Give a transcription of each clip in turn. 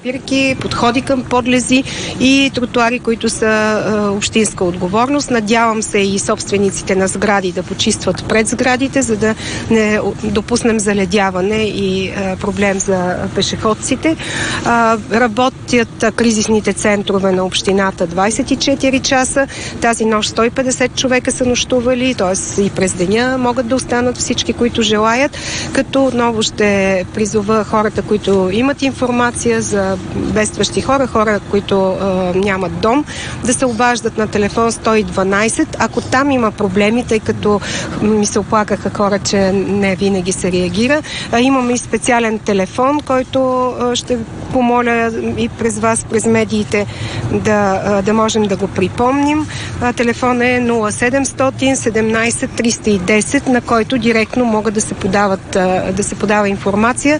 спирки, подходи към подлези и тротуари, които са общинска отговорност. Надявам се и собствениците на сгради да почистват пред сградите, за да не допуснем заледяване и проблем за пешеходците. Работят кризисните центрове на общината 24 часа. Тази нощ 150 човека са нощували, т.е. и през деня могат да останат всички, които желаят, като отново ще призова хората, които имат информация за бедстващи хора, които нямат дом, да се обаждат на телефон 112. Ако там има проблеми, тъй като ми се оплакаха хора, че не винаги се реагира, имаме и специален телефон, който ще помоля и през вас, през медиите да можем да го припомним. Телефон е 0700 17 310, на който директно могат да се подава информация.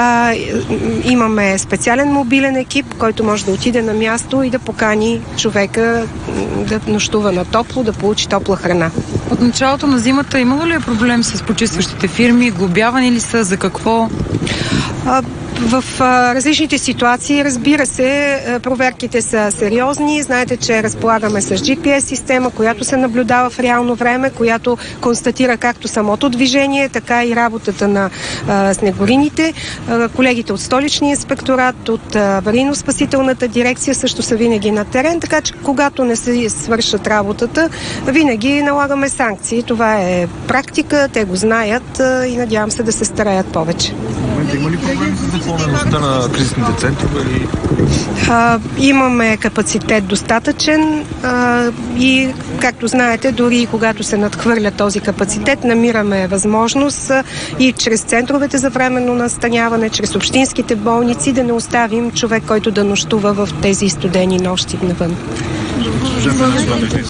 Имаме специален мобилен екип, който може да отиде на място и да покани човека да нощува на топло, да получи топла храна. От началото на зимата имало ли е проблем с почистващите фирми? Глобявани ли са? За какво? В различните ситуации, разбира се, проверките са сериозни. Знаете, че разполагаме с GPS система, която се наблюдава в реално време, която констатира както самото движение, така и работата на снегорините. Колегите от Столичния инспекторат, от аварийно-спасителната дирекция също са винаги на терен, така че когато не се свършат работата, винаги налагаме санкции. Това е практика, те го знаят и надявам се да се стараят повече. Има ли проблем с запълнеността на кризисните центрове? Имаме капацитет достатъчен и, както знаете, дори когато се надхвърля този капацитет, намираме възможност и чрез центровете за временно настаняване, чрез общинските болници да не оставим човек, който да нощува в тези студени нощи навън.